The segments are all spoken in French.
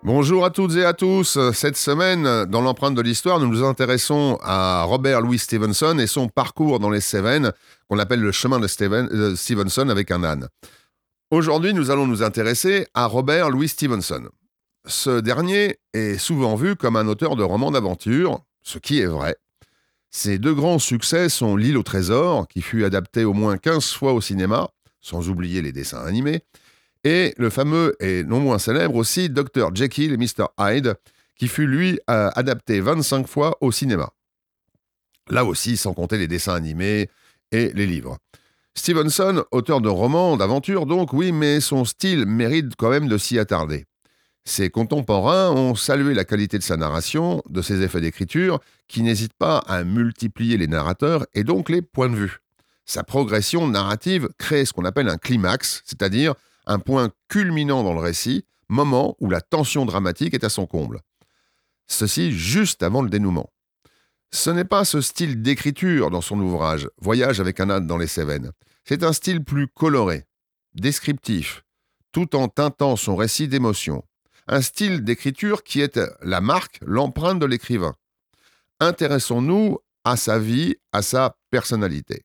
Bonjour à toutes et à tous. Cette semaine, dans l'empreinte de l'histoire, nous nous intéressons à Robert Louis Stevenson et son parcours dans les Cévennes, qu'on appelle le chemin de Stevenson avec un âne. Aujourd'hui, nous allons nous intéresser à Robert Louis Stevenson. Ce dernier est souvent vu comme un auteur de romans d'aventure, ce qui est vrai. Ses deux grands succès sont L'île au trésor, qui fut adapté au moins 15 fois au cinéma, sans oublier les dessins animés, et le fameux et non moins célèbre aussi Dr. Jekyll et Mr. Hyde, qui fut lui adapté 25 fois au cinéma. Là aussi, sans compter les dessins animés et les livres. Stevenson, auteur de romans, d'aventures donc, oui, mais son style mérite quand même de s'y attarder. Ses contemporains ont salué la qualité de sa narration, de ses effets d'écriture, qui n'hésitent pas à multiplier les narrateurs et donc les points de vue. Sa progression narrative crée ce qu'on appelle un climax, c'est-à-dire un point culminant dans le récit, moment où la tension dramatique est à son comble. Ceci juste avant le dénouement. Ce n'est pas ce style d'écriture dans son ouvrage, Voyage avec un âne dans les Cévennes. C'est un style plus coloré, descriptif, tout en teintant son récit d'émotion. Un style d'écriture qui est la marque, l'empreinte de l'écrivain. Intéressons-nous à sa vie, à sa personnalité.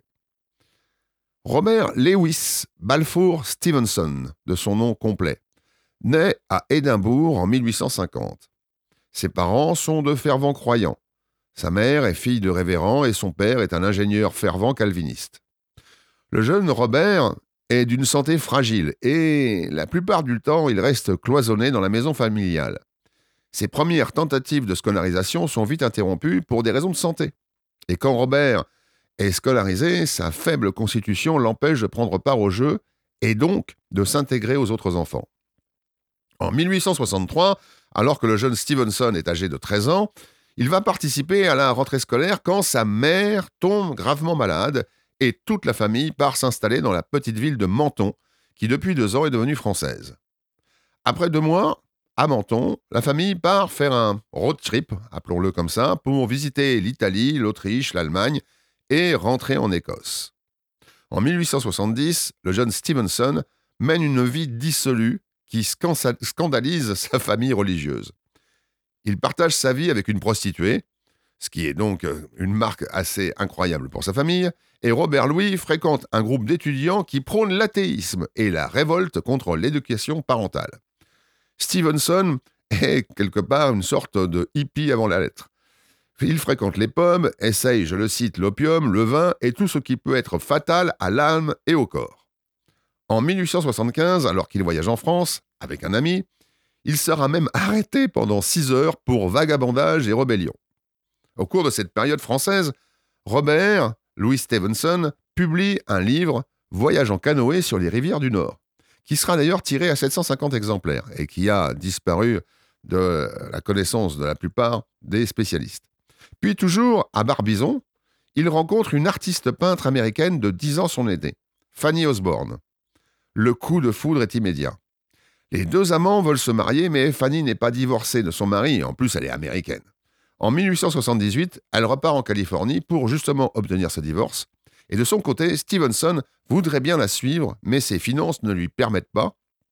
Robert Lewis Balfour Stevenson, de son nom complet, naît à Édimbourg en 1850. Ses parents sont de fervents croyants. Sa mère est fille de révérend et son père est un ingénieur fervent calviniste. Le jeune Robert est d'une santé fragile et la plupart du temps, il reste cloisonné dans la maison familiale. Ses premières tentatives de scolarisation sont vite interrompues pour des raisons de santé. Et quand Robert est scolarisé, sa faible constitution l'empêche de prendre part aux jeux et donc de s'intégrer aux autres enfants. En 1863, alors que le jeune Stevenson est âgé de 13 ans, il va participer à la rentrée scolaire quand sa mère tombe gravement malade et toute la famille part s'installer dans la petite ville de Menton, qui depuis 2 ans est devenue française. Après 2 mois, à Menton, la famille part faire un road trip, appelons-le comme ça, pour visiter l'Italie, l'Autriche, l'Allemagne et rentrer en Écosse. En 1870, le jeune Stevenson mène une vie dissolue qui scandalise sa famille religieuse. Il partage sa vie avec une prostituée, ce qui est donc une marque assez incroyable pour sa famille, et Robert Louis fréquente un groupe d'étudiants qui prône l'athéisme et la révolte contre l'éducation parentale. Stevenson est quelque part une sorte de hippie avant la lettre. Il fréquente les pommes, essaye, je le cite, l'opium, le vin et tout ce qui peut être fatal à l'âme et au corps. En 1875, alors qu'il voyage en France, avec un ami, il sera même arrêté pendant 6 heures pour vagabondage et rébellion. Au cours de cette période française, Robert Louis Stevenson publie un livre, Voyage en canoë sur les rivières du Nord, qui sera d'ailleurs tiré à 750 exemplaires et qui a disparu de la connaissance de la plupart des spécialistes. Puis toujours à Barbizon, il rencontre une artiste peintre américaine de 10 ans son aînée, Fanny Osborne. Le coup de foudre est immédiat. Les deux amants veulent se marier, mais Fanny n'est pas divorcée de son mari, et en plus elle est américaine. En 1878, elle repart en Californie pour justement obtenir ce divorce, et de son côté, Stevenson voudrait bien la suivre, mais ses finances ne lui permettent pas,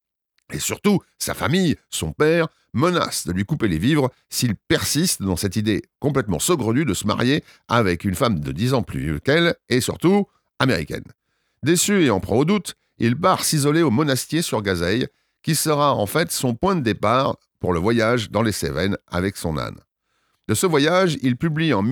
et surtout, sa famille, son père, menace de lui couper les vivres s'il persiste dans cette idée complètement saugrenue de se marier avec une femme de 10 ans plus vieille qu'elle, et surtout américaine. Déçu et en proie au doute, il part s'isoler au monastier sur Gazeille, qui sera en fait son point de départ pour le voyage dans les Cévennes avec son âne. De ce voyage, il publie en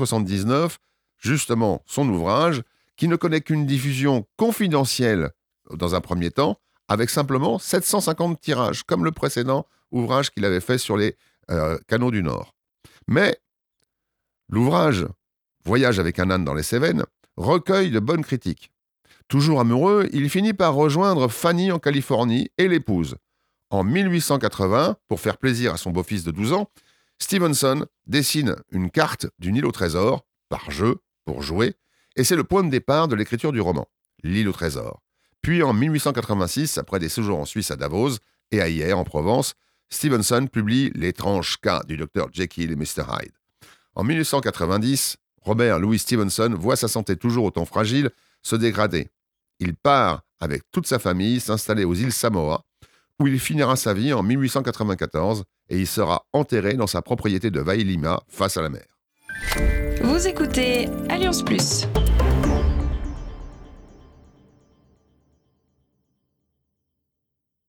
1879 justement son ouvrage, qui ne connaît qu'une diffusion confidentielle dans un premier temps, avec simplement 750 tirages, comme le précédent ouvrage qu'il avait fait sur les canaux du Nord. Mais l'ouvrage Voyage avec un âne dans les Cévennes recueille de bonnes critiques. Toujours amoureux, il finit par rejoindre Fanny en Californie et l'épouse. En 1880, pour faire plaisir à son beau-fils de 12 ans, Stevenson dessine une carte d'une île au trésor, par jeu, pour jouer, et c'est le point de départ de l'écriture du roman, L'île au trésor. Puis en 1886, après des séjours en Suisse à Davos et à Hyères en Provence, Stevenson publie L'étrange cas du Dr. Jekyll et Mr. Hyde. En 1890, Robert Louis Stevenson voit sa santé toujours autant fragile se dégrader. Il part avec toute sa famille s'installer aux îles Samoa, où il finira sa vie en 1894 et il sera enterré dans sa propriété de Vailima, face à la mer. Vous écoutez Alliance Plus.